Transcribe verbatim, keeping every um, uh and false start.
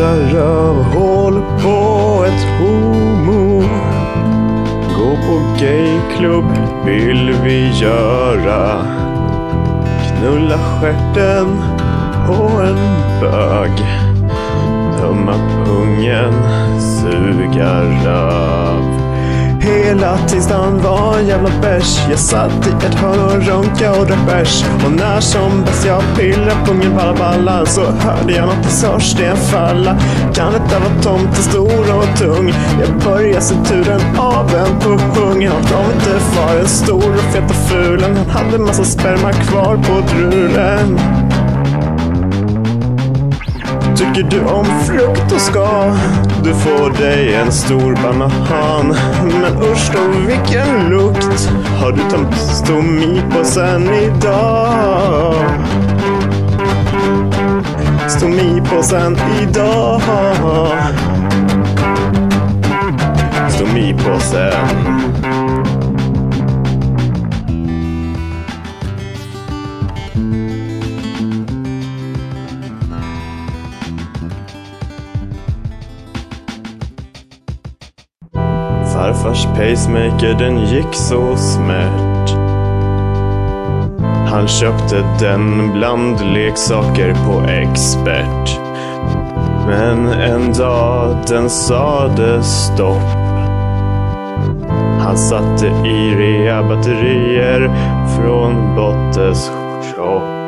rövhål på ett homo. Gå på gayklubb vill vi göra. Knulla stjärten på en bög. Tömma pungen, suga röv. Hela tisdagen var en jävla bärs. Jag satt i ett hörn och runka och drack bärs. Och när som bäst jag pillar pungen på alla ballar, så hörde jag något i sorsten falla. Kan detta vara tomten stor och tung? Jag började se turen av en på hungen. Och de inte var en stor och feta fulen. Han hade en massa sperma kvar på drulen. Tycker du om frukt och ska du får dig en stor banan. Men usch då, vilken lukt. Har du tömt stomi på sen idag? Stomi på sen idag. Stomi på sen. Farfars pacemaker, den gick så smärt. Han köpte den bland leksaker på Expert. Men en dag den sade stopp. Han satte i rea batterier från Bottes shop.